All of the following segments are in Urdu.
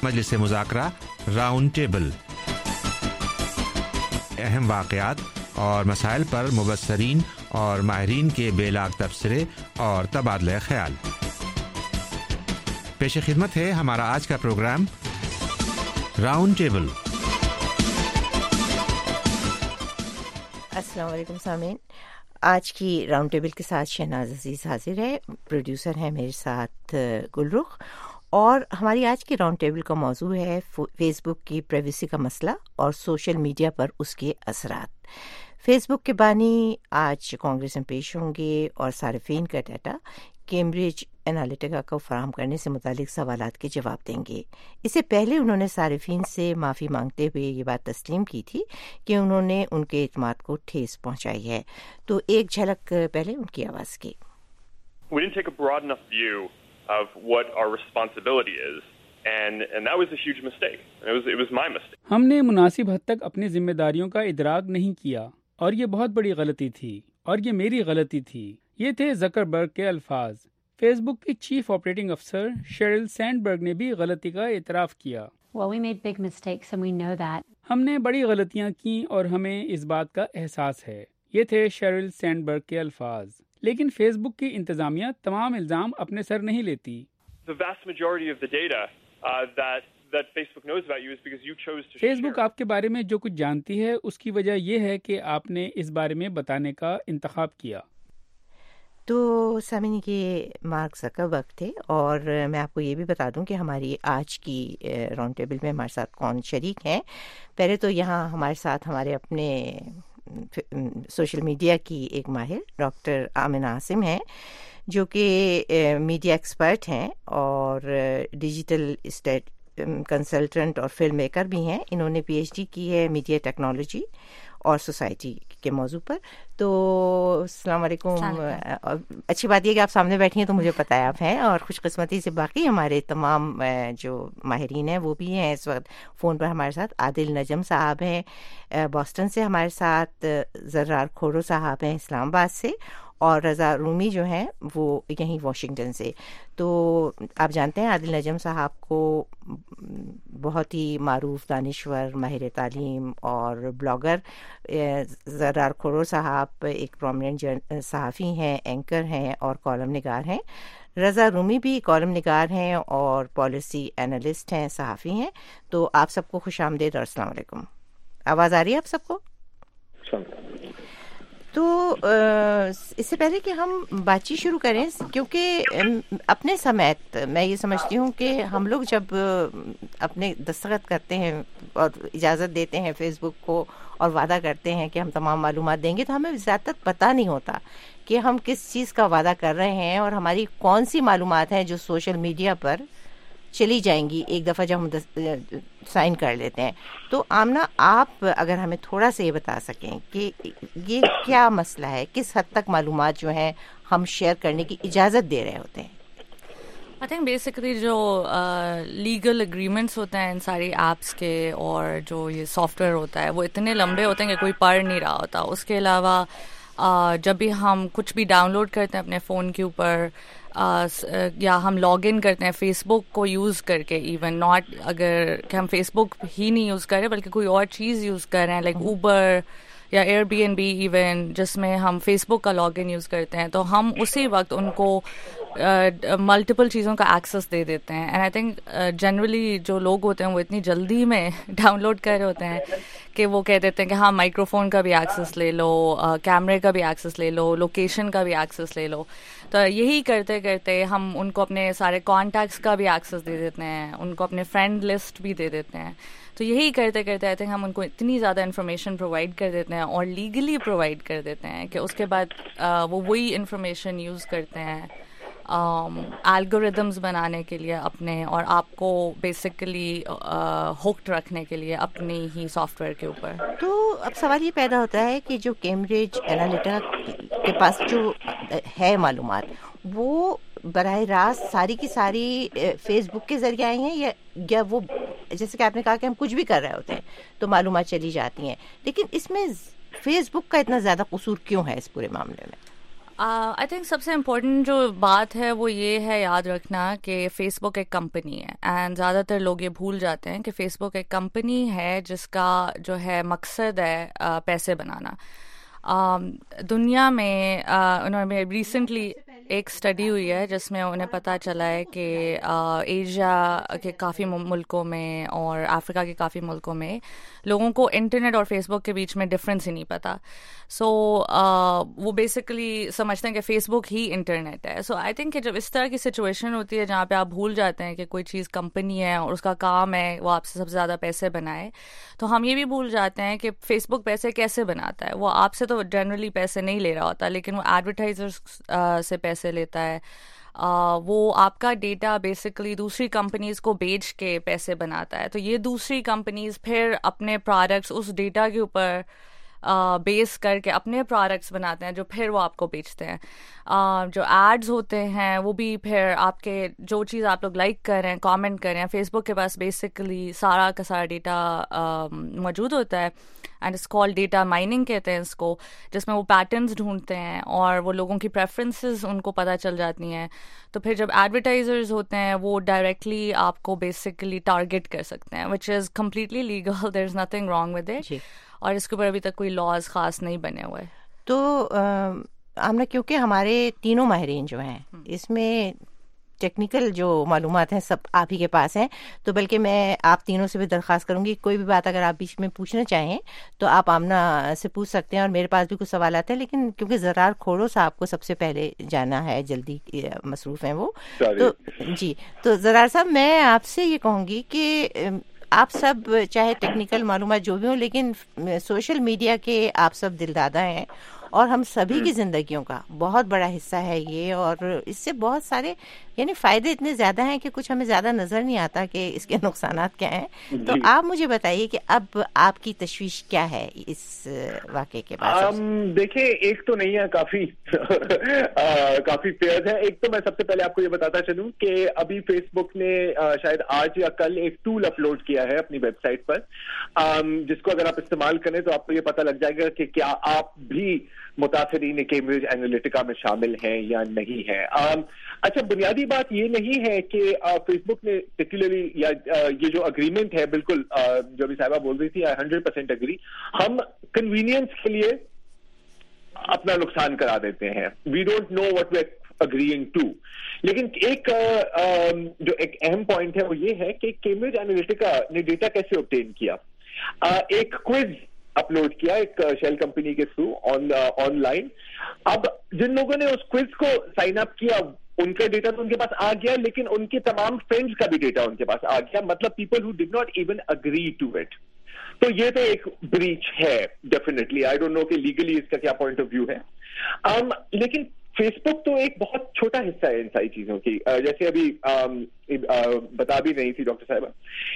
مجلس مذاکرہ راؤنڈ ٹیبل، اہم واقعات اور مسائل پر مبصرین اور ماہرین کے بے لاگ تبصرے اور تبادلہ خیال۔ پیش خدمت ہے ہمارا آج کا پروگرام راؤنڈ ٹیبل۔ السلام علیکم سامعین، آج کی راؤنڈ ٹیبل کے ساتھ شہناز عزیز حاضر ہے، پروڈیوسر ہیں میرے ساتھ گلرخ، اور ہماری آج کی راؤنڈ ٹیبل کا موضوع ہے فیس بک کی پرائیویسی کا مسئلہ اور سوشل میڈیا پر اس کے اثرات۔ فیس بک کے بانی آج کانگریس میں پیش ہوں گے اور صارفین کا ڈیٹا کیمبرج انالیٹیکا کو فراہم کرنے سے متعلق سوالات کے جواب دیں گے۔ اس سے پہلے انہوں نے صارفین سے معافی مانگتے ہوئے یہ بات تسلیم کی تھی کہ انہوں نے ان کے اعتماد کو ٹھیس پہنچائی ہے۔ تو ایک جھلک پہلے ان کی آواز کی۔ We didn't take a broad enough view of what our responsibility is, and that was a huge mistake. It was my mistake. ہم نے مناسب حد تک اپنی ذمہ داریوں کا ادراک نہیں کیا اور یہ بہت بڑی غلطی تھی، اور یہ میری غلطی تھی۔ یہ تھے زکربرگ کے الفاظ۔ فیس بک کی چیف آپریٹنگ افسر شیرل سینڈبرگ نے بھی غلطی کا اعتراف کیا۔ Well, we made big mistakes and we know that. ہم نے بڑی غلطیاں کی اور ہمیں اس بات کا احساس ہے۔ یہ تھے شیرل سینڈبرگ کے الفاظ۔ لیکن فیس بک کی انتظامیہ تمام الزام اپنے سر نہیں لیتی۔ The vast majority of the data that Facebook knows about you is because you chose to share. Facebook آپ کے بارے میں جو کچھ جانتی ہے اس کی وجہ یہ ہے کہ آپ نے اس بارے میں بتانے کا انتخاب کیا۔ تو سامعین، یہ مارک زکربرگ تھے، اور میں آپ کو یہ بھی بتا دوں کہ ہماری آج کی راؤنڈ ٹیبل میں ہمارے ساتھ کون شریک ہیں۔ پہلے تو یہاں ہمارے ساتھ ہمارے اپنے سوشل میڈیا کی ایک ماہر ڈاکٹر آمنہ عاصم ہیں، جو کہ میڈیا ایکسپرٹ ہیں اور ڈیجیٹل اسٹیٹ کنسلٹنٹ اور فلم میکر بھی ہیں۔ انہوں نے پی ایچ ڈی کی ہے میڈیا ٹیکنالوجی اور سوسائٹی کے موضوع پر۔ تو السلام علیکم۔ اچھی بات یہ کہ آپ سامنے بیٹھی ہیں تو مجھے پتہ ہے آپ ہیں، اور خوش قسمتی سے باقی ہمارے تمام جو ماہرین ہیں وہ بھی ہیں اس وقت فون پر ہمارے ساتھ۔ عادل نجم صاحب ہیں بoston سے ہمارے ساتھ، زرار کھورو صاحب ہیں اسلام آباد سے، اور رضا رومی جو ہیں وہ یہیں واشنگٹن سے۔ تو آپ جانتے ہیں عادل نجم صاحب کو بہت ہی معروف دانشور، ماہر تعلیم اور بلاگر۔ زرار کھورو صاحب ایک پرومیننٹ صحافی ہیں، اینکر ہیں اور کالم نگار ہیں۔ رضا رومی بھی کالم نگار ہیں اور پالیسی اینالسٹ ہیں، صحافی ہیں۔ تو آپ سب کو خوش آمدید اور السلام علیکم۔ آواز آ رہی ہے آپ سب کو؟ تو اس سے پہلے کہ ہم بات چیت شروع کریں، کیونکہ اپنے سمیت میں یہ سمجھتی ہوں کہ ہم لوگ جب اپنے دستخط کرتے ہیں اور اجازت دیتے ہیں فیس بک کو اور وعدہ کرتے ہیں کہ ہم تمام معلومات دیں گے، تو ہمیں زیادہ تر پتہ نہیں ہوتا کہ ہم کس چیز کا وعدہ کر رہے ہیں اور ہماری کون سی معلومات ہیں جو سوشل میڈیا پر چلی جائیں گی ایک دفعہ جب ہم سائن کر لیتے ہیں۔ تو آمنہ، آپ اگر ہمیں تھوڑا سا یہ بتا سکیں کہ یہ کیا مسئلہ ہے، کس حد تک معلومات جو ہیں ہم شیئر کرنے کی اجازت دے رہے ہوتے ہیں؟ آئی تھنک بیسکلی جو لیگل اگریمنٹس ہوتے ہیں ان ساری ایپس کے اور جو یہ سافٹ ویئر ہوتا ہے وہ اتنے لمبے ہوتے ہیں کہ کوئی پڑھ نہیں رہا ہوتا۔ اس کے علاوہ جب بھی ہم کچھ بھی ڈاؤن لوڈ کرتے ہیں اپنے فون کے اوپر، یا ہم لاگ ان کرتے ہیں فیس بک کو یوز کر کے، ایون ناٹ اگر کہ ہم فیس بک ہی نہیں یوز کر رہے بلکہ کوئی اور چیز یوز کر رہے ہیں لائک اوبر یا Airbnb even, جس میں ہم فیس بک کا لاگ ان یوز کرتے ہیں، تو ہم اسی وقت ان کو ملٹیپل چیزوں کا ایکسیس دے دیتے ہیں۔ اینڈ آئی تھنک جنرلی جو لوگ ہوتے ہیں وہ اتنی جلدی میں ڈاؤن لوڈ کر رہے ہوتے ہیں کہ وہ کہہ دیتے ہیں کہ ہاں مائکرو فون کا بھی ایکسیس لے لو، کیمرے کا بھی ایکسیس لے لو، لوکیشن کا بھی ایکسیس لے لو۔ تو یہی کرتے کرتے ہم ان کو اپنے سارے کانٹیکٹس کا بھی ایکسیس دے دیتے ہیں، ان کو اپنے فرینڈ لسٹ بھی دے دیتے ہیں۔ تو یہی کرتے کرتے آئی تھنک ہم ان کو اتنی زیادہ انفارمیشن پرووائڈ کر دیتے ہیں اور لیگلی پرووائڈ کر دیتے ہیں کہ اس کے بعد وہ وہی انفارمیشن یوز کرتے ہیں الگوریدمز بنانے کے لیے اپنے، اور آپ کو بیسیکلی ہوکڈ رکھنے کے لیے اپنی ہی سافٹ ویئر کے اوپر۔ تو اب سوال یہ پیدا ہوتا ہے کہ جو کیمبرج انالیٹیکا کے پاس جو ہے معلومات، وہ براہ راست ساری کی ساری فیس بک کے ذریعے آئی ہیں، یا وہ جیسے کہ آپ نے کہا کہ ہم کچھ بھی کر رہے ہوتے ہیں تو معلومات چلی جاتی ہیں، لیکن اس میں فیس بک کا اتنا زیادہ قصور کیوں ہے اس پورے معاملے میں؟ आई थिंक सबसे इम्पोर्टेंट जो बात है वो ये है याद रखना कि फेसबुक एक कंपनी है, एंड ज़्यादातर लोग ये भूल जाते हैं कि फेसबुक एक कंपनी है जिसका जो है मकसद है पैसे बनाना. दुनिया में उन्होंने रिसेंटली एक स्टडी हुई है जिसमें उन्हें पता चला है कि एशिया के काफ़ी मुल्कों में और अफ्रीका के काफ़ी मुल्कों में लोगों को इंटरनेट और फेसबुक के बीच में डिफरेंस ही नहीं पता. सो वो बेसिकली समझते हैं कि फेसबुक ही इंटरनेट है. सो आई थिंक कि जब इस तरह की सिचुएशन होती है जहाँ पे आप भूल जाते हैं कि कोई चीज़ कंपनी है और उसका काम है वो आपसे सबसे ज़्यादा पैसे बनाए, तो हम ये भी भूल जाते हैं कि फेसबुक पैसे कैसे बनाता है. वो आपसे तो जनरली पैसे नहीं ले रहा होता, लेकिन वो एडवर्टाइजर्स से पैसे लेता है. वो आपका डेटा बेसिकली दूसरी कंपनीज को बेच के पैसे बनाता है. तो ये दूसरी कंपनीज फिर अपने प्रोडक्ट्स उस डेटा के ऊपर बेस करके अपने प्रोडक्ट्स बनाते हैं जो फिर वो आपको बेचते हैं. जो एड्स होते हैं वो भी फिर आपके जो चीज़ आप लोग लाइक कर रहे हैं, कमेंट कर रहे हैं, फेसबुक के पास बेसिकली सारा का सारा डेटा मौजूद होता है. And it's called data mining कहते हैं इसको, जिसमें वो पैटर्न्स ढूंढते हैं और वो लोगों की प्रेफरेंसेस उनको पता चल जाती हैं. तो फिर जब एडवर्टाइजर्स होते हैं वो डायरेक्टली आपको बेसिकली टारगेट कर सकते हैं, which is completely legal, there is nothing wrong with it. और इसके ऊपर अभी तक कोई लॉज खास नहीं बने हुए. तो आमना, क्योंकि हमारे तीनों माहिरीन जो हैं इसमें टेक्निकल जो मालूमात हैं सब आप ही के पास हैं, तो बल्कि मैं आप तीनों से भी दरख्वास्त करूंगी कोई भी बात अगर आप बीच में पूछना चाहें तो आप आमना से पूछ सकते हैं. और मेरे पास भी कुछ सवाल आते हैं, लेकिन क्योंकि ज़रार खोड़ो साहब को सबसे पहले जाना है, जल्दी मसरूफ़ हैं वो, तो जी. तो ज़रार साहब, मैं आपसे ये कहूँगी कि आप सब चाहे टेक्निकल मालूमात जो भी हो, लेकिन सोशल मीडिया के आप सब दिलदादा हैं और हम सभी की ज़िंदगियों का बहुत बड़ा हिस्सा है ये. और इससे बहुत सारे यानी फ़ायदे इतने ज़्यादा हैं कि कुछ हमें ज़्यादा नज़र नहीं आता कि इसके नुकसानात क्या हैं. तो आप मुझे बताइए कि अब आपकी तशवीश क्या है इस वाक़े के बाद? देखिए, एक तो नहीं है, काफ़ी पेयर्स है. एक तो मैं सबसे पहले आपको ये बताता चलूँ कि अभी फेसबुक ने शायद आज या कल एक टूल अपलोड किया है अपनी वेबसाइट पर, जिसको अगर आप इस्तेमाल करें तो आपको ये पता लग जाएगा कि क्या आप भी मुतासिरीन कैम्ब्रिज एनालिटिका में शामिल हैं या नहीं है. अच्छा, बुनियादी बात ये नहीं है कि फेसबुक ने पर्टिकुलरली या ये जो अग्रीमेंट है, बिल्कुल जो अभी साहिबा बोल रही थी, 100% एग्री. हम कन्वीनियंस के लिए अपना नुकसान करा देते हैं. We don't know what we are agreeing to. लेकिन एक जो एक अहम पॉइंट है वो ये है कि कैम्ब्रिज एनालिटिका ने डेटा कैसे ऑब्टेन किया. एक क्विज अपलोड किया एक शेल कंपनी के थ्रू ऑनलाइन. अब जिन लोगों ने उस क्विज को साइन अप किया उनका डेटा तो उनके पास आ गया, लेकिन उनके तमाम फ्रेंड्स का भी डेटा उनके पास आ गया. मतलब people who did not even agree to it. तो ये तो एक ब्रीच है डेफिनेटली. आई डोंट नो कि लीगली इसका क्या पॉइंट ऑफ व्यू है. लेकिन फेसबुक तो एक बहुत छोटा हिस्सा है इन सारी चीजों की. जैसे अभी बता भी रही थी डॉक्टर साहिबा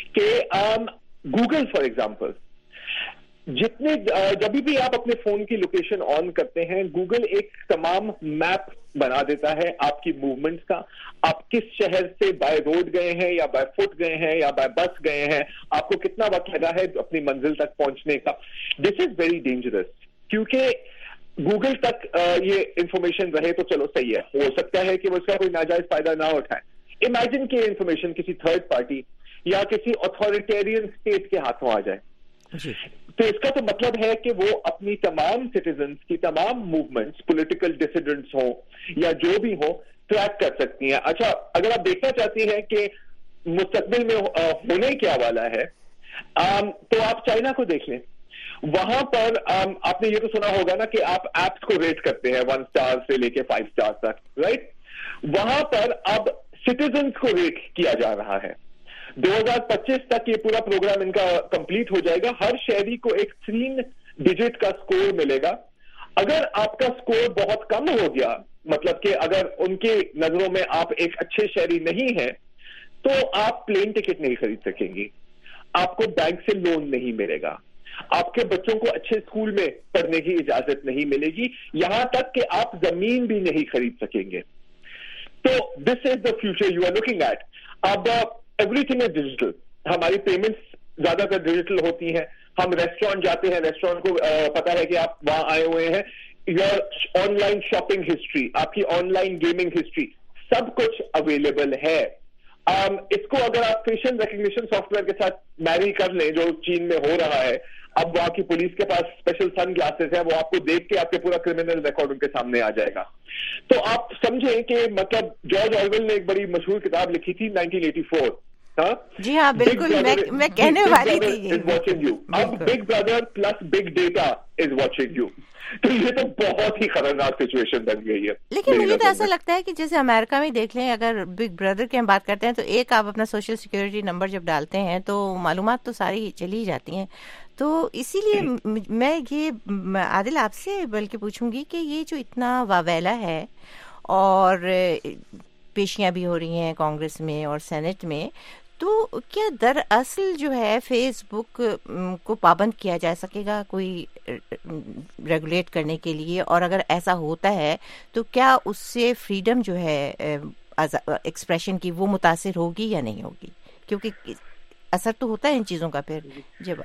कि गूगल फॉर एग्जाम्पल, जितने जब भी आप अपने फोन की लोकेशन ऑन करते हैं, गूगल एक तमाम मैप बना देता है आपकी मूवमेंट्स का. आप किस शहर से बाय रोड गए हैं या बाय फुट गए हैं या बाय बस गए हैं, आपको कितना वक्त लगा है अपनी मंजिल तक पहुंचने का. दिस इज वेरी डेंजरस, क्योंकि गूगल तक ये इंफॉर्मेशन रहे तो चलो सही है, हो सकता है कि वो उसका कोई नाजायज फायदा ना उठाए. इमेजिन कि इंफॉर्मेशन किसी थर्ड पार्टी या किसी अथॉरिटेरियन स्टेट के हाथों आ जाए, तो इसका तो मतलब है कि वो अपनी तमाम सिटीजन्स की तमाम मूवमेंट्स, पॉलिटिकल डिसिडेंट्स हो या जो भी हो, ट्रैक कर सकती हैं. अच्छा, अगर आप देखना चाहती हैं कि मुस्तकबिल में होने क्या वाला है, तो आप चाइना को देख लें. वहां पर आपने ये तो सुना होगा ना कि आप एप्स को रेट करते हैं 1 स्टार से लेके 5 स्टार तक, राइट. वहां पर अब सिटीजन्स को रेट किया जा रहा है. 2025 तक ये पूरा प्रोग्राम इनका कंप्लीट हो जाएगा. हर शहरी को एक 3 डिजिट का स्कोर मिलेगा. अगर आपका स्कोर बहुत कम हो गया, मतलब कि अगर उनकी नजरों में आप एक अच्छे शहरी नहीं हैं, तो आप प्लेन टिकट नहीं खरीद सकेंगी, आपको बैंक से लोन नहीं मिलेगा, आपके बच्चों को अच्छे स्कूल में पढ़ने की इजाजत नहीं मिलेगी, यहां तक कि आप जमीन भी नहीं खरीद सकेंगे. तो this is the future you are looking at. अब एवरीथिंग इज डिजिटल. हमारी पेमेंट्स ज्यादातर डिजिटल होती हैं. हम रेस्टोरेंट जाते हैं, रेस्टोरेंट को पता है कि आप वहां आए हुए हैं, योर ऑनलाइन शॉपिंग हिस्ट्री, आपकी ऑनलाइन गेमिंग हिस्ट्री, सब कुछ अवेलेबल है। इसको अगर आप फेशियल रिकग्निशन सॉफ्टवेयर के साथ मैरी कर लें, जो चीन में हो रहा है, अब वहां की पुलिस के पास स्पेशल सन ग्लासेस है, वो आपको देख के आपके पूरा क्रिमिनल रिकॉर्ड उनके सामने आ जाएगा। तो आप समझें कि मतलब जॉर्ज ऑरवेल ने एक बड़ी मशहूर किताब लिखी थी 1984। जी हाँ, बिल्कुल, मैं कहने वाली थी इज वॉचिंग यू। अब big brother plus big data is watching you. तो ये तो बहुत ही खतरनाक सिचुएशन बन गई है। लेकिन मुझे तो ऐसा लगता है कि जैसे अमेरिका में देख लें, अगर बिग ब्रदर की हम बात करते हैं तो एक आप अपना सोशल सिक्योरिटी नंबर जब डालते हैं तो मालूमात तो सारी चली ही जाती हैं। तो इसीलिए मैं ये आदिल आपसे बल्कि पूछूंगी कि ये जो इतना वावेला है और पेशियां भी हो रही हैं कांग्रेस में और सेनेट में, तो क्या दरअसल जो है फेसबुक को पाबंद किया जा सकेगा कोई रेगुलेट करने के लिए? और अगर ऐसा होता है तो क्या उससे फ्रीडम जो है एक्सप्रेशन की वो मुतासिर होगी या नहीं होगी? क्योंकि असर तो होता है इन चीज़ों का फिर जब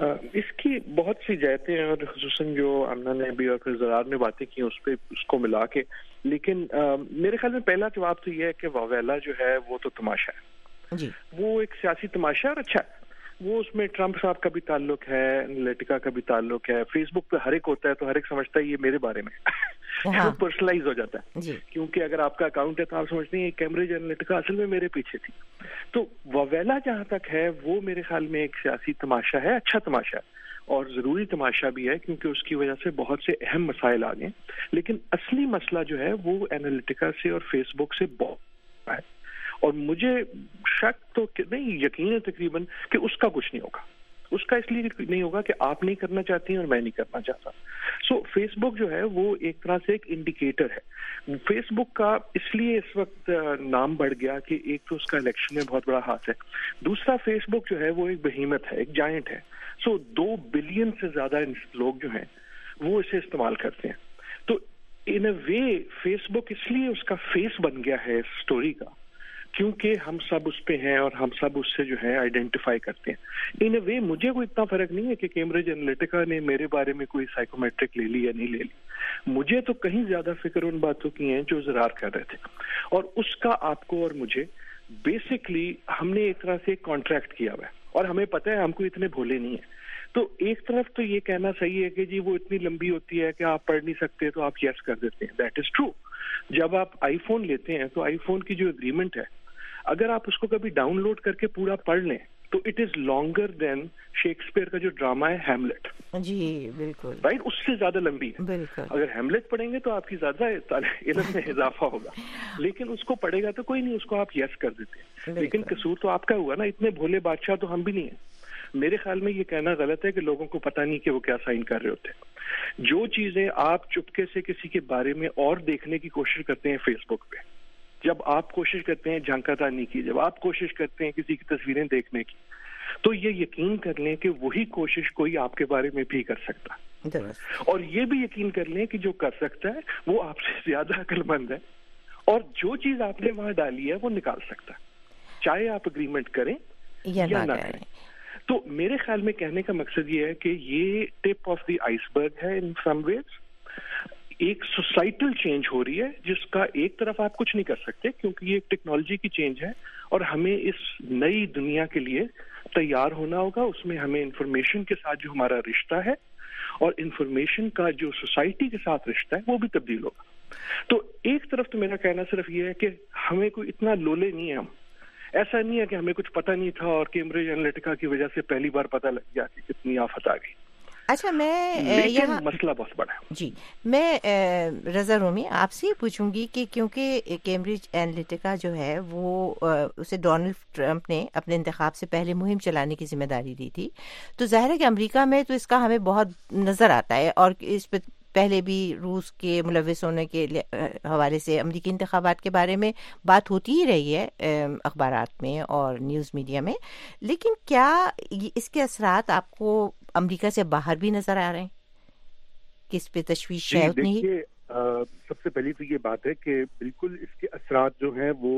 इसकी बहुत सी जायतें हैं, और खुसूसन जो अन्ना ने भी और फिर ज़रार ने बातें की उस पर उसको मिला के। लेकिन मेरे ख्याल में पहला जवाब तो ये है कि वावेला जो है वो तो तमाशा है जी। वो एक सियासी तमाशा, और अच्छा है वो, उसमें ट्रम्प साहब का भी ताल्लुक है, एनालिटिका का भी ताल्लुक है। फेसबुक पे हर एक होता है तो हर एक समझता है ये मेरे बारे में वो पर्सनलाइज हो जाता है जी। क्योंकि अगर आपका अकाउंट है तो आप समझते हैं कैम्ब्रिज एनालिटिका असल में मेरे पीछे थी। तो वावेला जहां तक है वो मेरे ख्याल में एक सियासी तमाशा है, अच्छा तमाशा है और जरूरी तमाशा भी है, क्योंकि उसकी वजह से बहुत से अहम मसाइल आ गए। लेकिन असली मसला जो है वो एनालिटिका से और फेसबुक से बहुत है, और मुझे शक तो नहीं, यकीन है तकरीबन कि उसका कुछ नहीं होगा। उसका इसलिए नहीं होगा कि आप नहीं करना चाहती हैं और मैं नहीं करना चाहता। सो फेसबुक जो है वो एक तरह से एक इंडिकेटर है। फेसबुक का इसलिए इस वक्त नाम बढ़ गया कि एक तो उसका इलेक्शन में बहुत बड़ा हाथ है, दूसरा फेसबुक जो है वो एक बहीमत है, एक जायंट है। सो 2 बिलियन से ज्यादा लोग जो हैं वो इसे इस्तेमाल करते हैं। तो इन अ वे फेसबुक इसलिए उसका फेस बन गया है इस स्टोरी का क्योंकि हम सब उस पे हैं और हम सब उससे जो है आइडेंटिफाई करते हैं। इन अ वे मुझे कोई इतना फर्क नहीं है कि कैम्ब्रिज एनालिटिका ने मेरे बारे में कोई साइकोमेट्रिक ले ली या नहीं ले ली। मुझे तो कहीं ज्यादा फिक्र उन बातों की है जो ज़रार कर रहे थे, और उसका आपको और मुझे बेसिकली हमने एक तरह से कॉन्ट्रैक्ट किया हुआ है, और हमें पता है हमको इतने भोले नहीं है। तो एक तरफ तो ये कहना सही है कि जी वो इतनी लंबी होती है कि आप पढ़ नहीं सकते तो आप यस कर देते हैं, दैट इज ट्रू। जब आप आईफोन लेते हैं तो आईफोन की जो एग्रीमेंट है, अगर आप उसको कभी डाउनलोड करके पूरा पढ़ लें तो it is longer than Shakespeare का जो ड्रामा है हैमलेट। जी बिल्कुल, राइट, उससे ज्यादा लंबी है। बिल्कुल। अगर हैमलेट पढ़ेंगे तो आपकी ज्यादा इल्म में इजाफा होगा, लेकिन उसको पढ़ेगा तो कोई नहीं, उसको आप यस कर देते हैं। लेकिन कसूर तो आपका हुआ ना, इतने भोले बादशाह तो हम भी नहीं है। मेरे ख्याल में ये कहना गलत है कि लोगों को पता नहीं कि वो क्या साइन कर रहे होते। जो चीजें आप चुपके से किसी के बारे में और देखने की कोशिश करते हैं फेसबुक पे, जब आप कोशिश करते हैं झांकातानी की, जब आप कोशिश करते हैं किसी की तस्वीरें देखने की, तो ये यकीन कर लें कि वही कोशिश कोई आपके बारे में भी कर सकता है। और ये भी यकीन कर लें कि जो कर सकता है वो आपसे ज्यादा अक्लमंद है, और जो चीज आपने वहां डाली है वो निकाल सकता है, चाहे आप अग्रीमेंट करें या ना करें। तो मेरे ख्याल में कहने का मकसद ये है कि ये टिप ऑफ द आइसबर्ग है इन सम वेज। एक सोसाइटल चेंज हो रही है जिसका एक तरफ आप कुछ नहीं कर सकते क्योंकि ये एक टेक्नोलॉजी की चेंज है, और हमें इस नई दुनिया के लिए तैयार होना होगा। उसमें हमें इंफॉर्मेशन के साथ जो हमारा रिश्ता है और इंफॉर्मेशन का जो सोसाइटी के साथ रिश्ता है वो भी तब्दील होगा। तो एक तरफ तो मेरा कहना सिर्फ ये है कि हमें कोई इतना लोले नहीं है, हम ऐसा नहीं है कि हमें कुछ पता नहीं था और कैम्ब्रिज एनालिटिका की वजह से पहली बार पता लग गया कि कितनी आफत आ गई। अच्छा, मैं यहाँ मसला बहुत बड़ा है जी। मैं रज़ा रूमी आपसे ही पूछूंगी कि क्योंकि कैम्ब्रिज एनालिटिका जो है वो उसे डोनाल्ड ट्रंप ने अपने इंतखाब से पहले मुहिम चलाने की जिम्मेदारी दी थी, तो जाहिर है कि अमेरिका में तो इसका हमें बहुत नज़र आता है, और इस पर पहले भी रूस के मुलविस होने के हवाले से अमेरिकी इंतखाबात के बारे में बात होती ही रही है अखबारात में और न्यूज़ मीडिया में। लेकिन क्या इसके असरात आपको अमेरिका से बाहर भी नजर आ रहे हैं? किस पे तशवीश है उतनी ही? सबसे पहली तो ये बात है कि बिल्कुल इसके असरात जो हैं वो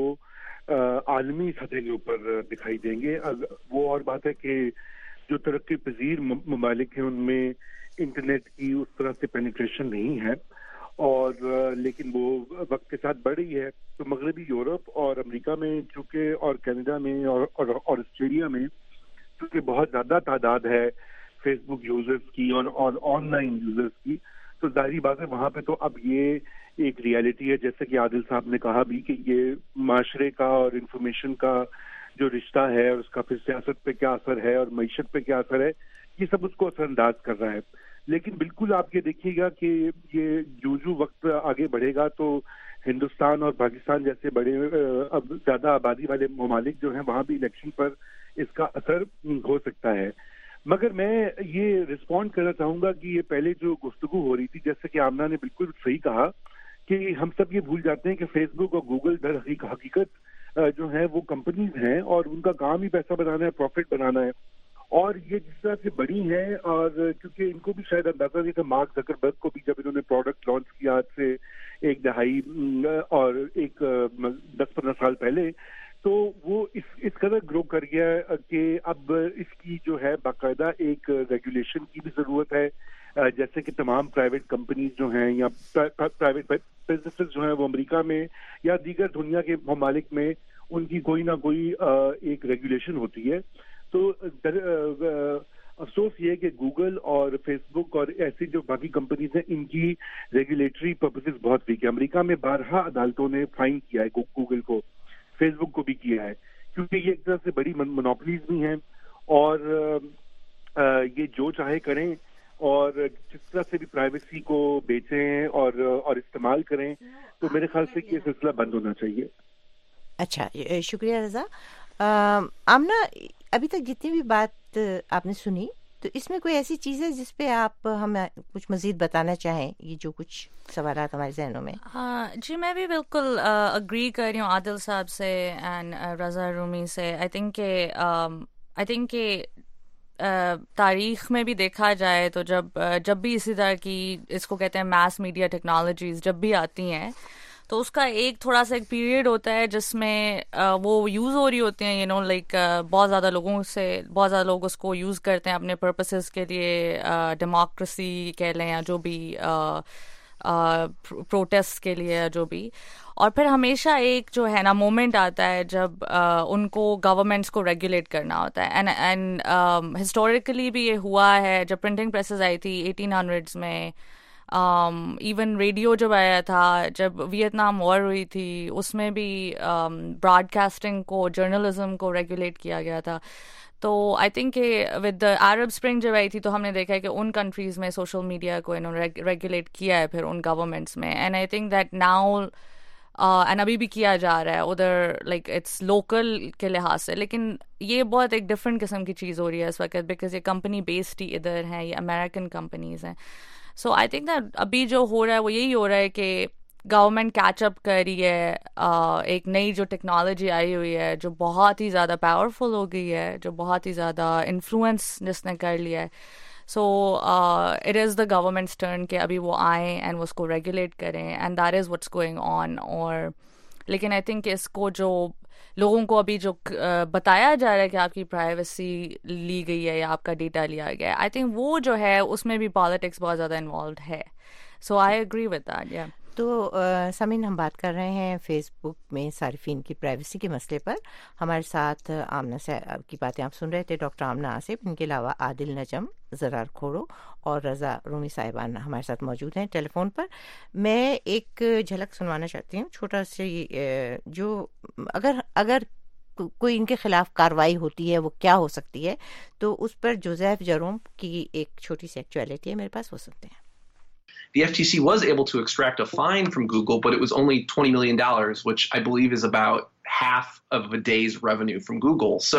आलमी सतह के ऊपर दिखाई देंगे। वो और बात है कि जो तरक्की पजीर ममालिक हैं उनमें انٹرنیٹ کی اس طرح سے پینیٹریشن نہیں ہے، اور لیکن وہ وقت کے ساتھ بڑھ رہی ہے. تو مغربی یورپ اور امریکہ میں چونکہ، اور کینیڈا میں اور آسٹریلیا میں چونکہ بہت زیادہ تعداد ہے فیس بک یوزرز کی اور آن لائن یوزرز کی، تو ظاہری بات ہے وہاں پہ تو اب یہ ایک ریالٹی ہے. جیسے کہ عادل صاحب نے کہا بھی کہ یہ معاشرے کا اور انفارمیشن کا جو رشتہ ہے، اور اس کا پھر سیاست پہ کیا اثر ہے اور معیشت پہ کیا اثر ہے، یہ سب اس کو اثر انداز کر رہا ہے. لیکن بالکل آپ یہ دیکھیے گا کہ یہ جو وقت آگے بڑھے گا تو ہندوستان اور پاکستان جیسے بڑے اب زیادہ آبادی والے ممالک جو ہیں وہاں بھی الیکشن پر اس کا اثر ہو سکتا ہے. مگر میں یہ رسپونڈ کرنا چاہوں گا کہ یہ پہلے جو گفتگو ہو رہی تھی، جیسے کہ آمنہ نے بالکل صحیح کہا کہ ہم سب یہ بھول جاتے ہیں کہ فیس بک اور گوگل در حقیقت جو ہے وہ کمپنیز ہیں، اور ان کا کام ہی پیسہ بنانا ہے، پروفٹ بنانا ہے. اور یہ جس طرح سے بڑی ہیں، اور کیونکہ ان کو بھی شاید اندازہ نہیں تھا، مارک زکربرگ کو بھی، جب انہوں نے پروڈکٹ لانچ کیا آج سے ایک دہائی اور 10-15 سال پہلے، تو وہ اس قدر گرو کر گیا کہ اب اس کی جو ہے باقاعدہ ایک ریگولیشن کی بھی ضرورت ہے. جیسے کہ تمام پرائیویٹ کمپنیز جو ہیں یا پرائیویٹ بزنسز جو ہیں وہ امریکہ میں یا دیگر دنیا کے ممالک میں ان کی کوئی نہ کوئی ایک ریگولیشن ہوتی ہے. تو افسوس یہ ہے کہ گوگل اور فیس بک اور ایسی جو باقی کمپنیز ہیں ان کی ریگولیٹری پرپسز بہت ویک ہے. امریکہ میں 12 عدالتوں نے فائن کیا ہے گوگل کو، فیس بک کو بھی کیا ہے، کیونکہ یہ ایک طرح سے بڑی مونوپلیز بھی ہیں، اور یہ جو چاہے کریں اور جس طرح سے بھی پرائیویسی کو بیچیں اور استعمال کریں. تو میرے خیال سے یہ سلسلہ بند ہونا چاہیے. اچھا، شکریہ رضا. آمنہ، ابھی تک جتنی بھی بات آپ نے سنی، تو اس میں کوئی ایسی چیز ہے جس پہ آپ ہمیں کچھ مزید بتانا چاہیں؟ یہ جو کچھ سوالات ہمارے ذہنوں میں. جی، میں بھی بالکل اگری کر رہی ہوں عادل صاحب سے اینڈ رضا رومی سے. آئی تھنک کہ تاریخ میں بھی دیکھا جائے تو جب بھی اسی طرح کی، اس کو کہتے ہیں میس میڈیا ٹیکنالوجیز، جب بھی آتی ہیں تو اس کا ایک تھوڑا سا ایک پیریڈ ہوتا ہے جس میں وہ یوز ہو رہی ہوتی ہیں، لائک بہت زیادہ لوگ اس کو یوز کرتے ہیں اپنے پرپسز کے لیے، ڈیموکریسی کہہ لیں یا جو بھی پروٹیسٹ کے لیے جو بھی. اور پھر ہمیشہ ایک جو ہے نا مومنٹ آتا ہے جب ان کو گورنمنٹس کو ریگولیٹ کرنا ہوتا ہے. اینڈ ہسٹوریکلی بھی یہ ہوا ہے. جب پرنٹنگ پریسز آئی تھی 1800s میں، ایون ریڈیو جب آیا تھا، جب ویتنام وار ہوئی تھی، اس میں بھی براڈ کاسٹنگ کو، جرنلزم کو ریگولیٹ کیا گیا تھا. تو آئی تھنک کہ ود عرب اسپرنگ جب آئی تھی تو ہم نے دیکھا ہے کہ ان کنٹریز میں سوشل میڈیا کو انہوں نے ریگولیٹ کیا ہے پھر ان گورنمنٹس میں. And I think that now and ابھی بھی کیا جا رہا ہے ادھر، لائک اٹس لوکل کے لحاظ سے. لیکن یہ بہت ایک ڈفرینٹ قسم کی چیز ہو رہی ہے اس وقت، بیکاز یہ کمپنی بیسڈ ہی ادھر ہیں، یہ امریکن کمپنیز ہیں. سو آئی تھنک دیٹ ابھی جو ہو رہا ہے وہ یہی ہو رہا ہے کہ گورنمنٹ کیچ اپ کر رہی ہے. ایک نئی جو ٹیکنالوجی آئی ہوئی ہے جو بہت ہی زیادہ پاورفل ہو گئی ہے، جو بہت ہی زیادہ انفلوئنس جس نے کر لیا ہے. So it is the governments turn کہ ابھی وہ آئیں اینڈ وہ اس کو ریگولیٹ کریں، and that is what's going on. اور لیکن آئی تھنک کہ اس کو جو لوگوں کو ابھی جو بتایا جا رہا ہے کہ آپ کی پرائیویسی لی گئی ہے یا آپ کا ڈیٹا لیا گیا ہے، آئی تھنک وہ جو ہے اس میں بھی پالیٹکس بہت زیادہ انوالوڈ ہے. So I agree with that. یا تو سامعین، ہم بات کر رہے ہیں فیس بک میں صارفین کی پرائیویسی کے مسئلے پر. ہمارے ساتھ آمنہ صاحب کی باتیں آپ سن رہے تھے، ڈاکٹر آمنہ آصف، ان کے علاوہ عادل نجم، زرار کھوڑو اور رضا رومی صاحبان ہمارے ساتھ موجود ہیں ٹیلی فون پر. میں ایک جھلک سنوانا چاہتی ہوں، چھوٹا سی، جو اگر کوئی ان کے خلاف کارروائی ہوتی ہے وہ کیا ہو سکتی ہے، تو اس پر جوزیف جروم کی ایک چھوٹی سی ایکچویلٹی ہے میرے پاس، وہ سنتے ہیں. The FTC was able to extract a fine from Google, but it was only $20 million, which I believe is about half of a day's revenue from Google. So,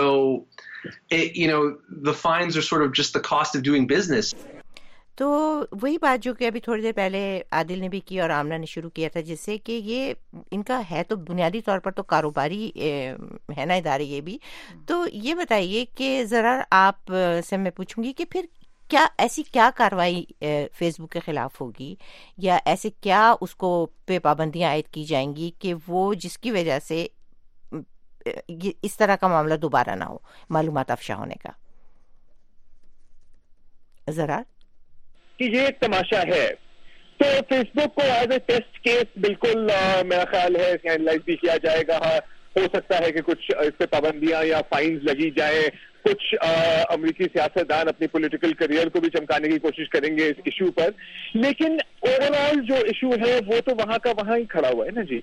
the fines are sort of just the cost of doing business. تو وہی بات جو کہ ابھی تھوڑی دیر پہلے عادل نے بھی کی اور آمنہ نے شروع کیا تھا، جس سے کہ یہ ان کا ہے تو بنیادی طور پر تو کاروباری ہے نا ادارے یہ بھی. تو یہ بتائیے کہ ذرا آپ سے میں پوچھوں گی کہ پھر ایسی کیا کارروائی فیس بک کے خلاف ہوگی، یا ایسے کیا اس کو پہ پابندیاں عائد کی جائیں گی کہ وہ جس کی وجہ سے اس طرح کا معاملہ دوبارہ نہ ہو، معلومات افشا ہونے کا. ذرا کہ یہ ایک تماشا ہے. تو فیس بک کو ایز اے ٹیسٹ کیس بالکل میرا خیال ہے اینالائز بھی کیا جائے گا. ہو سکتا ہے کہ کچھ اس پہ پابندیاں یا فائنز لگی جائیں, کچھ امریکی سیاستدان اپنی پولیٹیکل کریئر کو بھی چمکانے کی کوشش کریں گے اس ایشو پر, لیکن اوور آل جو ایشو ہے وہ تو وہاں کا وہاں ہی کھڑا ہوا ہے نا جی.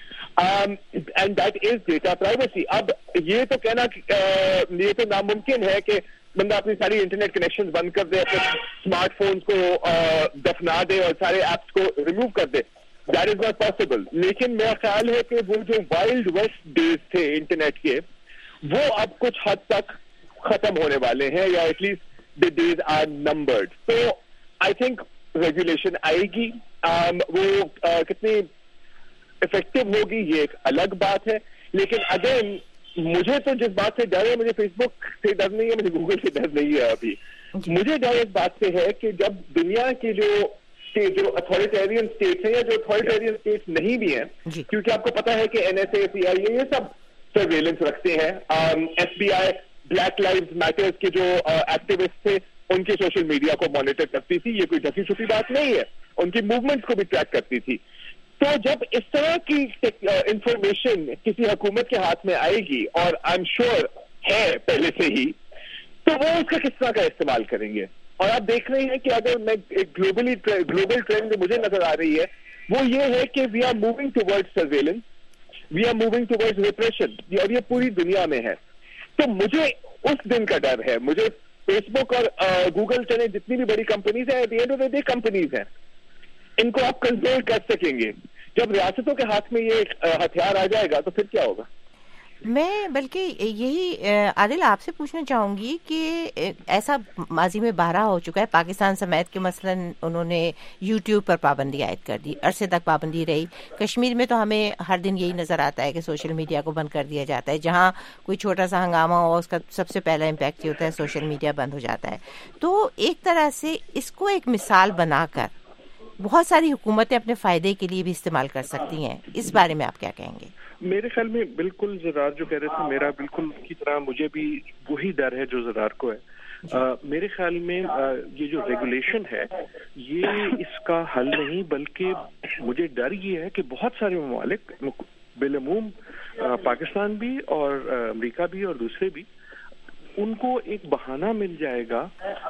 And that is data privacy. اب یہ تو کہنا یہ تو ناممکن ہے کہ بندہ اپنی ساری انٹرنیٹ کنیکشن بند کر دے, اپنے اسمارٹ فونز کو دفنا دے اور سارے ایپس کو ریموو کر دے. That is not possible. لیکن میرا خیال ہے کہ وہ جو وائلڈ ویسٹ ڈیز تھے انٹرنیٹ کے, وہ اب کچھ حد تک ختم ہونے والے ہیں, یا at least the days are numbered. تو آئی تھنک ریگولیشن آئے گی. وہ کتنی افیکٹو ہوگی یہ ایک الگ بات ہے, لیکن اگین مجھے تو جس بات سے ڈر ہے, مجھے فیس بک سے ڈر نہیں ہے, مجھے گوگل سے ڈر نہیں ہے ابھی. مجھے ڈر اس بات سے ہے کہ جب دنیا کی جو اتھارٹیرین اسٹیٹس ہیں یا جو اتھارٹیرین اسٹیٹس نہیں بھی ہیں, کیونکہ آپ کو پتا ہے کہ NSA, CIA یہ سب سرویلنس رکھتے ہیں. FBI بلیک لائیوز میٹرز کے جو ایکٹیوسٹ تھے ان کے سوشل میڈیا کو مانیٹر کرتی تھی. یہ کوئی ڈھکی چھپی بات نہیں ہے, ان کی موومنٹس کو بھی ٹریک کرتی تھی. تو جب اس طرح کی انفارمیشن کسی حکومت کے ہاتھ میں آئے گی, اور آئی ایم شیور ہے پہلے سے ہی, تو وہ اس کا کس طرح کا استعمال کریں گے. اور آپ دیکھ رہے ہیں کہ اگر میں ایک گلوبل ٹرینڈ جو مجھے نظر آ رہی ہے وہ یہ ہے کہ we are moving toward surveillance, we are moving toward repression, اور یہ پوری دنیا میں ہے. تو مجھے اس دن کا ڈر ہے. مجھے فیس بک اور گوگل چلے جتنی بھی بڑی کمپنیز ہیں, at the end of the day companies ہیں, ان کو آپ کنٹرول کر سکیں گے. جب ریاستوں کے ہاتھ میں یہ ہتھیار آ جائے گا تو پھر کیا ہوگا. میں بلکہ یہی عادل آپ سے پوچھنا چاہوں گی کہ ایسا ماضی میں بارہا ہو چکا ہے, پاکستان سمیت کہ مثلاً انہوں نے یوٹیوب پر پابندی عائد کر دی, عرصے تک پابندی رہی. کشمیر میں تو ہمیں ہر دن یہی نظر آتا ہے کہ سوشل میڈیا کو بند کر دیا جاتا ہے. جہاں کوئی چھوٹا سا ہنگامہ ہو اس کا سب سے پہلا امپیکٹ یہ ہوتا ہے سوشل میڈیا بند ہو جاتا ہے. تو ایک طرح سے اس کو ایک مثال بنا کر بہت ساری حکومتیں اپنے فائدے کے لیے بھی استعمال کر سکتی ہیں. اس بارے میں آپ کیا کہیں گے؟ میرے خیال میں بالکل زرار جو کہہ رہے تھے, میرا بالکل کی طرح مجھے بھی وہی ڈر ہے جو زرار کو ہے. میرے خیال میں یہ جو ریگولیشن ہے یہ اس کا حل نہیں, بلکہ مجھے ڈر یہ ہے کہ بہت سارے ممالک بالعموم پاکستان بھی اور امریکہ بھی اور دوسرے بھی, ان کو ایک بہانہ مل جائے گا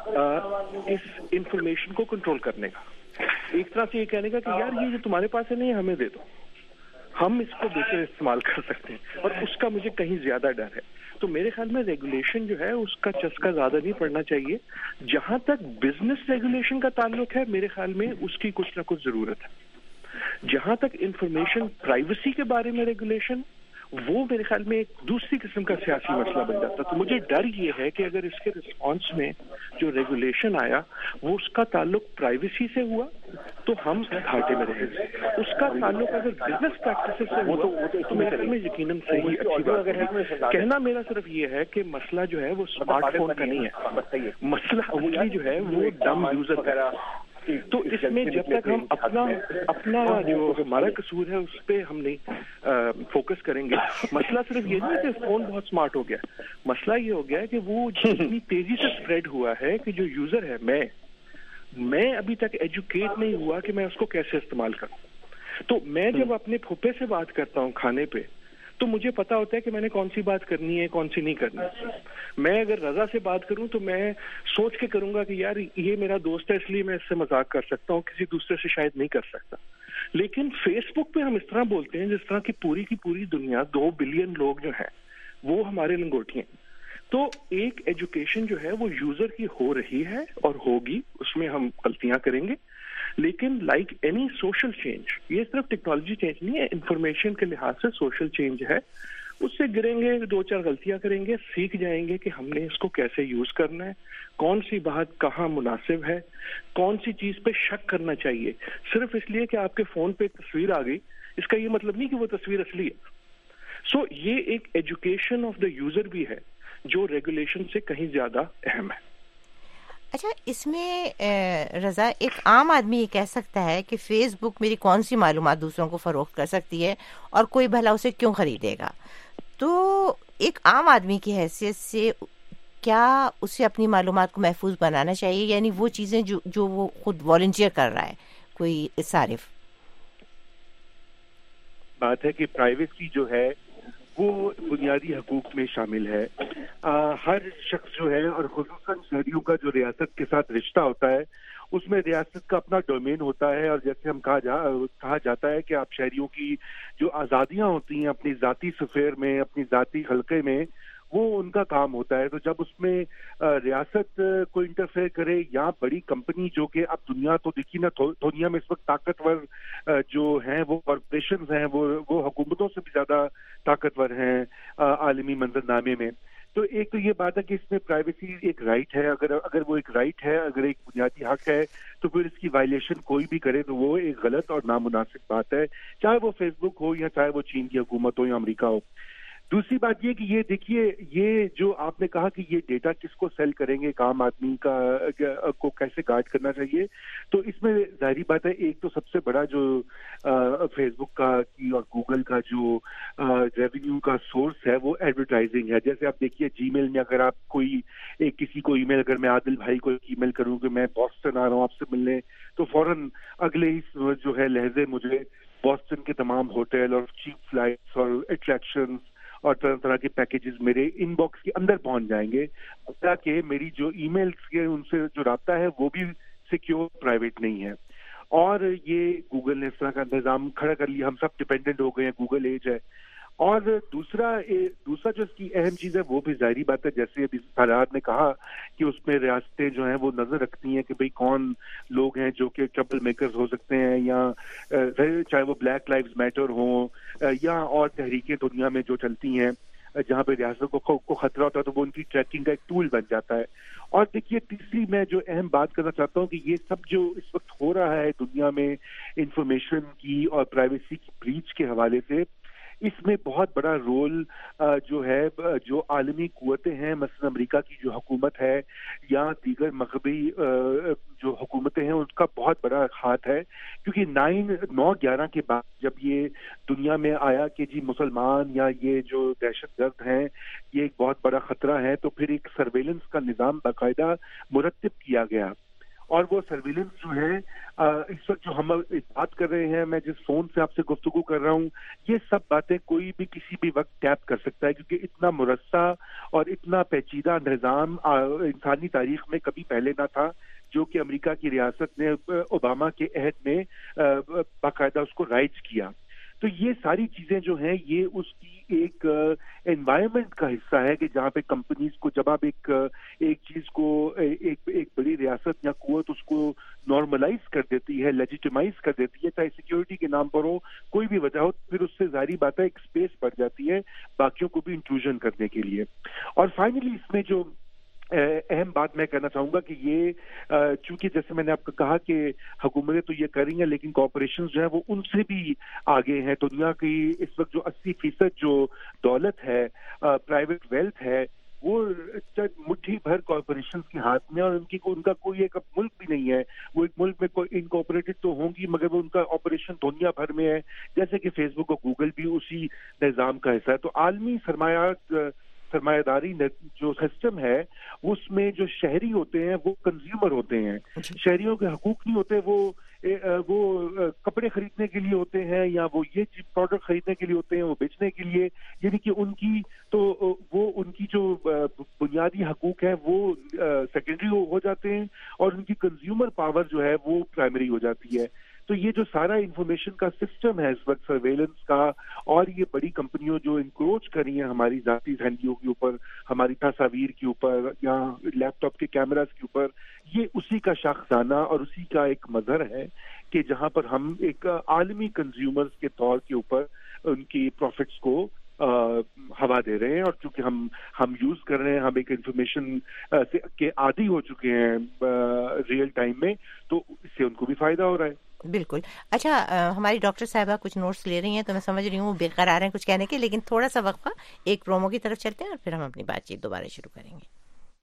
اس انفارمیشن کو کنٹرول کرنے کا. ایک طرح سے یہ کہنے کا کہ یار یہ جو تمہارے پاس ہے نہیں ہمیں دے دو, ہم اس کو بہتر استعمال کر سکتے ہیں, اور اس کا مجھے کہیں زیادہ ڈر ہے. تو میرے خیال میں ریگولیشن جو ہے اس کا چسکا زیادہ نہیں پڑنا چاہیے. جہاں تک بزنس ریگولیشن کا تعلق ہے میرے خیال میں اس کی کچھ نہ کچھ ضرورت ہے. جہاں تک انفارمیشن پرائیویسی کے بارے میں ریگولیشن, وہ میرے خیال میں ایک دوسری قسم کا سیاسی مسئلہ بن جاتا. تو مجھے ڈر یہ ہے کہ اگر اس کے رسپانس میں جو ریگولیشن آیا وہ اس کا تعلق پرائیویسی سے ہوا تو ہم گھاٹے میں رہیں گے. اس کا تعلق اگر بزنس پریکٹسز سے ہوا تو میرے خیال میں یقیناً صحیح اچھی بات ہے. کہنا میرا صرف یہ ہے کہ مسئلہ جو ہے وہ اسمارٹ فون کا نہیں ہے, مسئلہ اصلی جو ہے وہ ڈم یوزر کا. تو اس میں جب تک ہم اپنا جو ہمارا قصور ہے اس پہ ہم نہیں فوکس کریں گے, مسئلہ صرف یہ نہیں کہ فون بہت اسمارٹ ہو گیا, مسئلہ یہ ہو گیا کہ وہ جتنی تیزی سے اسپریڈ ہوا ہے کہ جو یوزر ہے میں ابھی تک ایجوکیٹ نہیں ہوا کہ میں اس کو کیسے استعمال کروں. تو میں جب اپنے پھوپھے سے بات کرتا ہوں کھانے پہ تو مجھے پتا ہوتا ہے کہ میں نے کون سی بات کرنی ہے کون سی نہیں کرنی. میں اگر رضا سے بات کروں تو میں سوچ کے کروں گا کہ یار یہ میرا دوست ہے اس لیے میں اس سے مذاق کر سکتا ہوں, کسی دوسرے سے شاید نہیں کر سکتا. لیکن فیس بک پہ ہم اس طرح بولتے ہیں جس طرح کی پوری دنیا 2 بلین لوگ جو ہیں وہ ہمارے لنگوٹی ہیں. تو ایک ایجوکیشن جو ہے وہ یوزر کی ہو رہی ہے اور ہوگی, اس میں ہم غلطیاں کریں گے, لیکن لائک اینی سوشل چینج, یہ صرف ٹیکنالوجی چینج نہیں ہے, انفارمیشن کے لحاظ سے سوشل چینج ہے. اس سے گریں گے, 2-4 غلطیاں کریں گے, سیکھ جائیں گے کہ ہم نے اس کو کیسے یوز کرنا ہے, کون سی بات کہاں مناسب ہے, کون سی چیز پہ شک کرنا چاہیے. صرف اس لیے کہ آپ کے فون پہ تصویر آ گئی اس کا یہ مطلب نہیں کہ وہ تصویر اصلی ہے. سو یہ ایک ایجوکیشن آف دا یوزر بھی ہے جو ریگولیشن سے کہیں زیادہ اہم ہے. اچھا, اس میں رضا ایک عام آدمی یہ کہہ سکتا ہے کہ فیس بک میری کون سی معلومات دوسروں کو فروخت کر سکتی ہے اور کوئی بھلا اسے کیوں خریدے گا. تو ایک عام آدمی کی حیثیت سے کیا اسے اپنی معلومات کو محفوظ بنانا چاہیے؟ یعنی وہ چیزیں جو وہ خود والنٹیئر کر رہا ہے کوئی صارف. بات ہے کہ پرائیویسی جو ہے وہ بنیادی حقوق میں شامل ہے. ہر شخص جو ہے اور خصوصاً شہریوں کا جو ریاست کے ساتھ رشتہ ہوتا ہے اس میں ریاست کا اپنا ڈومین ہوتا ہے, اور جیسے ہم کہا جاتا ہے کہ آپ شہریوں کی جو آزادیاں ہوتی ہیں اپنی ذاتی سفیر میں, اپنی ذاتی حلقے میں, وہ ان کا کام ہوتا ہے. تو جب اس میں ریاست کو انٹرفیئر کرے یا بڑی کمپنی جو کہ اب دنیا تو دیکھی نا, دنیا میں اس وقت طاقتور جو ہیں وہ کارپوریشنز ہیں, وہ حکومتوں سے بھی زیادہ طاقتور ہیں عالمی منظرنامے میں. تو ایک تو یہ بات ہے کہ اس میں پرائیویسی ایک رائٹ ہے, اگر وہ ایک رائٹ ہے, اگر ایک بنیادی حق ہے, تو پھر اس کی وائلیشن کوئی بھی کرے تو وہ ایک غلط اور نامناسب بات ہے, چاہے وہ فیس بک ہو یا چاہے وہ چین کی حکومت ہو یا امریکہ ہو. دوسری بات یہ کہ یہ دیکھیے, یہ جو آپ نے کہا کہ یہ ڈیٹا کس کو سیل کریں گے, ایک عام آدمی کو کیسے گارڈ کرنا چاہیے, تو اس میں ظاہری بات ہے ایک تو سب سے بڑا جو فیس بک کا اور گوگل کا جو ریونیو کا سورس ہے وہ ایڈورٹائزنگ ہے. جیسے آپ دیکھیے جی میل میں اگر آپ کسی کو ای میل, اگر میں عادل بھائی کو ای میل کروں کہ میں بوسٹن آ رہا ہوں آپ سے ملنے, تو فوراً اگلے ہی جو ہے لہجے مجھے بوسٹن کے تمام ہوٹل اور چیپ فلائٹس اور اٹریکشنز اور طرح طرح کے پیکیجز میرے ان باکس کے اندر پہنچ جائیں گے, تاکہ میری جو ای میلز کے ان سے جو رابطہ ہے وہ بھی سیکیور پرائیویٹ نہیں ہے. اور یہ گوگل نے اس طرح کا نظام کھڑا کر لیا, ہم سب ڈپینڈنٹ ہو گئے ہیں, گوگل ایج ہے. اور دوسرا جو اس کی اہم چیز ہے وہ بھی ظاہری بات ہے, جیسے ابھی سرحد نے کہا کہ اس میں ریاستیں جو ہیں وہ نظر رکھتی ہیں کہ بھئی کون لوگ ہیں جو کہ ٹربل میکرز ہو سکتے ہیں, یا چاہے وہ بلیک لائیوز میٹر ہوں یا اور تحریکیں دنیا میں جو چلتی ہیں جہاں پہ ریاستوں کو خطرہ ہوتا ہے, تو وہ ان کی ٹریکنگ کا ایک ٹول بن جاتا ہے. اور دیکھیے تیسری میں جو اہم بات کرنا چاہتا ہوں کہ یہ سب جو اس وقت ہو رہا ہے دنیا میں انفارمیشن کی اور پرائیویسی کی بریچ کے حوالے سے, اس میں بہت بڑا رول جو ہے جو عالمی قوتیں ہیں, مثلا امریکہ کی جو حکومت ہے یا دیگر مغربی جو حکومتیں ہیں, ان کا بہت بڑا ہاتھ ہے. کیونکہ 9/11 کے بعد جب یہ دنیا میں آیا کہ جی مسلمان یا یہ جو دہشت گرد ہیں یہ ایک بہت بڑا خطرہ ہے, تو پھر ایک سرویلنس کا نظام باقاعدہ مرتب کیا گیا. اور وہ سرویلنس جو ہے اس وقت جو ہم بات کر رہے ہیں, میں جس فون سے آپ سے گفتگو کر رہا ہوں, یہ سب باتیں کوئی بھی کسی بھی وقت ٹیپ کر سکتا ہے, کیونکہ اتنا مرصع اور اتنا پیچیدہ نظام انسانی تاریخ میں کبھی پہلے نہ تھا, جو کہ امریکہ کی ریاست نے اوباما کے عہد میں باقاعدہ اس کو رائج کیا. تو یہ ساری چیزیں جو ہیں یہ اس کی ایک انوائرمنٹ کا حصہ ہے کہ جہاں پہ کمپنیز کو جب آپ ایک چیز کو ایک بڑی ریاست یا قوت اس کو نارملائز کر دیتی ہے, لیجیٹیمائز کر دیتی ہے, چاہے سیکیورٹی کے نام پر ہو, کوئی بھی وجہ ہو, پھر اس سے ظاہری بات ہے ایک اسپیس بڑھ جاتی ہے باقیوں کو بھی انٹروژن کرنے کے لیے. اور فائنلی اس میں جو اہم بات میں کہنا چاہوں گا کہ یہ چونکہ جیسے میں نے آپ کو کہا کہ حکومتیں تو یہ کر رہی ہیں, لیکن کارپوریشنز جو ہیں وہ ان سے بھی آگے ہیں. دنیا کی اس وقت جو 80% جو دولت ہے, پرائیویٹ ویلتھ ہے, وہ مٹھی بھر کارپوریشنز کے ہاتھ میں, اور ان کا کوئی ایک ملک بھی نہیں ہے. وہ ایک ملک میں انکارپوریٹڈ تو ہوں گی مگر وہ ان کا آپریشن دنیا بھر میں ہے, جیسے کہ فیس بک اور گوگل بھی اسی نظام کا حصہ ہے. تو عالمی سرمایہ داری جو سسٹم ہے اس میں جو شہری ہوتے ہیں وہ کنزیومر ہوتے ہیں, شہریوں کے حقوق نہیں ہوتے, وہ کپڑے خریدنے کے لیے ہوتے ہیں یا وہ یہ پروڈکٹ خریدنے کے لیے ہوتے ہیں, وہ بیچنے کے لیے, یعنی کہ ان کی جو بنیادی حقوق ہیں وہ سیکنڈری ہو جاتے ہیں اور ان کی کنزیومر پاور جو ہے وہ پرائمری ہو جاتی ہے. تو یہ جو سارا انفارمیشن کا سسٹم ہے اس وقت سرویلنس کا, اور یہ بڑی کمپنیوں جو انکروچ کر رہی ہیں ہماری ذاتی زندگیوں کے اوپر, ہماری تصاویر کے اوپر یا لیپ ٹاپ کے کیمراز کے اوپر, یہ اسی کا شاخسانہ اور اسی کا ایک مظہر ہے کہ جہاں پر ہم ایک عالمی کنزیومرز کے طور کے اوپر ان کی پروفٹس کو ہوا دے رہے ہیں. اور چونکہ ہم یوز کر رہے ہیں, ہم ایک انفارمیشن کے عادی ہو چکے ہیں ریئل ٹائم میں, تو اس سے ان کو بھی فائدہ ہو رہا ہے. بالکل. اچھا, ہماری ڈاکٹر صاحبہ کچھ نوٹس لے رہی ہیں, تو میں سمجھ رہی ہوں بے قرار ہیں کچھ کہنے کے, لیکن تھوڑا سا وقفہ, ایک پرومو کی طرف چلتے ہیں اور پھر ہم اپنی بات چیت دوبارہ شروع کریں گے.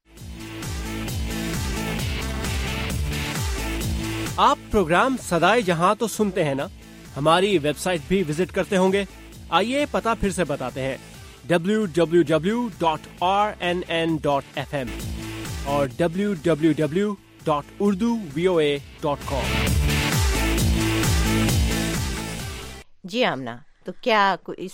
آپ پروگرام صدائے جہاں تو سنتے ہیں نا, ہماری ویب سائٹ بھی وزٹ کرتے ہوں گے. آئیے پتہ پھر سے بتاتے ہیں, www.rnn.fm اور www.urduvoa.com. جی آمنہ، تو کیا اس